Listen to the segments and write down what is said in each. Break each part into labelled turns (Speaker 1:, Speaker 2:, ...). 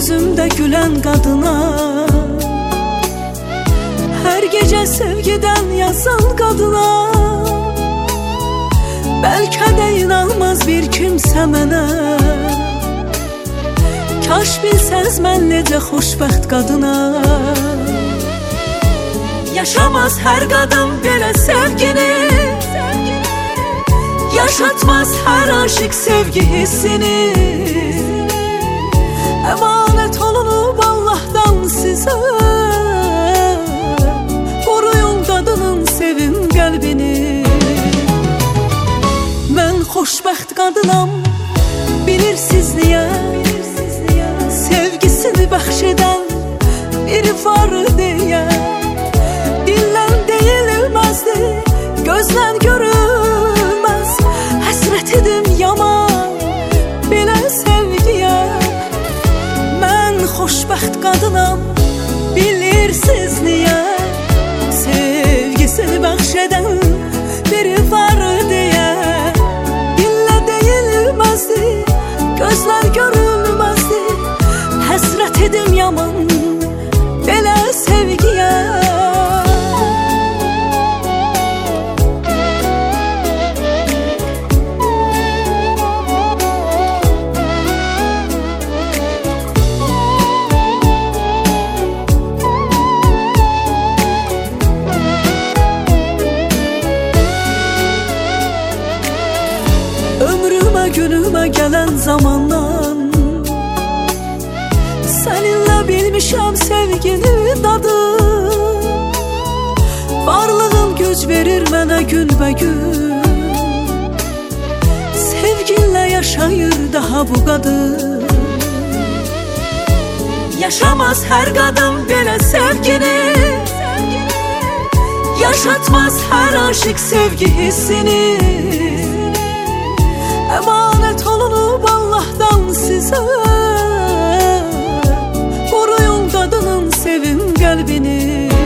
Speaker 1: gözümde gülen kadına, her gece sevgiden yazan kadına. Belki de inanmaz bir kimse mənə. Kaş bilsəz mən necə xoşbəxt qadına. Yaşamaz hər qadın belə sevgini, yaşatmaz hər aşık sevgi hissini. Emanet olunub Allah'tan sizə, koruyun qadının sevin qəlbini. Mən xoşbəxt qadınam, bilirsiniz niyə? Sevgisini bəxş edən biri var deyə. Dillə deyilməzdi, gözlə görülməz. Həsrət edim yaman belə sevgiyə. Mən xoşbəxt qadınam, bilirsiniz niyə? Sevgisini bəxş edən biri var deyə. Dillə deyilməzdi, gözlə görülməzdi. Həsrət edim yaman belə sevgiyə. Ömrümə günümə gələn zamandan səninlə bilmişəm sevginin dadı. Varlığın güc verir mənə günbəgün. Sevginlə yaşayır daha bu qadın. Yaşamaz hər qadın belə sevgini, yaşatmaz hər aşık sevgi hissini. Emanet olunub Allah'tan sizə, koruyun qadının sevin qəlbini.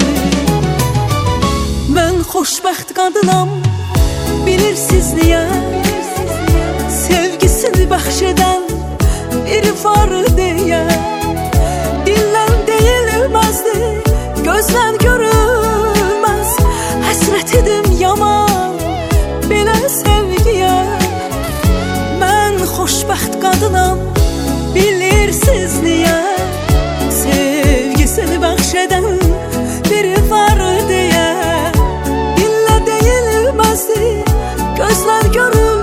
Speaker 1: Mən xoşbəxt qadınam, bilirsiniz niyə? Sevgisini bəxş edən biri var deyə. Dillə deyilməzdi, gözlə görülməz. Həsrət edim yaman belə sevgiyə. Mən xoşbəxt qadınam, bilirsiniz niyə? Sevgisini bəxş edən biri var deyə. Dillə deyilməzdi, gözlər görülməz.